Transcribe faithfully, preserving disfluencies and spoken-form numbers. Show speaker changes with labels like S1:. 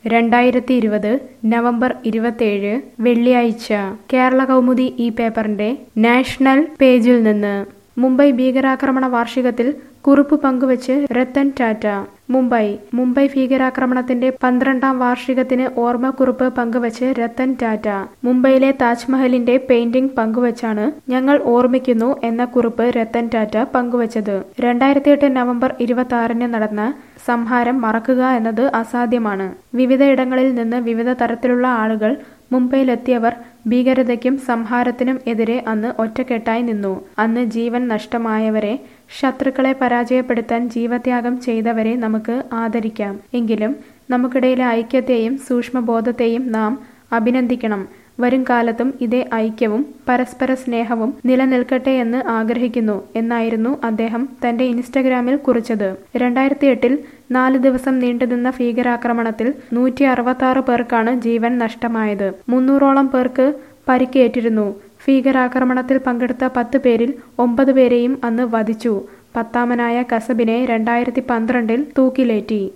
S1: രണ്ടായിരത്തി ഇരുപത് നവംബർ ഇരുപത്തേഴ് വെള്ളിയാഴ്ച കേരള കൗമുദി ഈ പേപ്പറിന്റെ നാഷണൽ പേജിൽ നിന്ന് മുംബൈ ഭീകരാക്രമണ വാർഷികത്തിൽ കുറിപ്പ് പങ്കുവച്ച് രത്തൻ ടാറ്റ. മുംബൈ മുംബൈ ഭീകരാക്രമണത്തിന്റെ പന്ത്രണ്ടാം വാർഷികത്തിന് ഓർമ്മക്കുറിപ്പ് പങ്കുവച്ച് രത്തൻ ടാറ്റ. മുംബൈയിലെ താജ്മഹലിന്റെ പെയിന്റിംഗ് പങ്കുവച്ചാണ് ഞങ്ങൾ ഓർമ്മിക്കുന്നു എന്ന കുറിപ്പ് രത്തൻ ടാറ്റ പങ്കുവച്ചത്. രണ്ടായിരത്തി എട്ട് നവംബർ ഇരുപത്തി ആറിന് നടന്ന സംഹാരം മറക്കുക എന്നത് അസാധ്യമാണ്. വിവിധയിടങ്ങളിൽ നിന്ന് വിവിധ തരത്തിലുള്ള ആളുകൾ മുംബൈയിലെത്തിയവർ ഭീകരതയ്ക്കും സംഹാരത്തിനും എതിരെ അന്ന് ഒറ്റക്കെട്ടായി നിന്നു. അന്ന് ജീവൻ നഷ്ടമായവരെ, ശത്രുക്കളെ പരാജയപ്പെടുത്താൻ ജീവത്യാഗം ചെയ്തവരെ നമുക്ക് ആദരിക്കാം. എങ്കിലും നമുക്കിടയിലെ ഐക്യത്തെയും സൂക്ഷ്മബോധത്തെയും നാം അഭിനന്ദിക്കണം. വരും കാലത്തും ഇതേ ഐക്യവും പരസ്പര സ്നേഹവും നിലനിൽക്കട്ടെ എന്ന് ആഗ്രഹിക്കുന്നു എന്നായിരുന്നു അദ്ദേഹം തന്റെ ഇൻസ്റ്റഗ്രാമിൽ കുറിച്ചത്. രണ്ടായിരത്തി എട്ടിൽ നാല് ദിവസം നീണ്ടുനിന്ന ഭീകരാക്രമണത്തിൽ നൂറ്റി അറുപത്തി ആറ് പേർക്കാണ് ജീവൻ നഷ്ടമായത്. മുന്നൂറോളം പേർക്ക് പരിക്കേറ്റിരുന്നു. ഭീകരാക്രമണത്തിൽ പങ്കെടുത്ത പത്ത് പേരിൽ ഒമ്പത് പേരെയും അന്ന് വധിച്ചു. പത്താമനായ കസബിനെ രണ്ടായിരത്തി പന്ത്രണ്ടിൽ തൂക്കിലേറ്റി.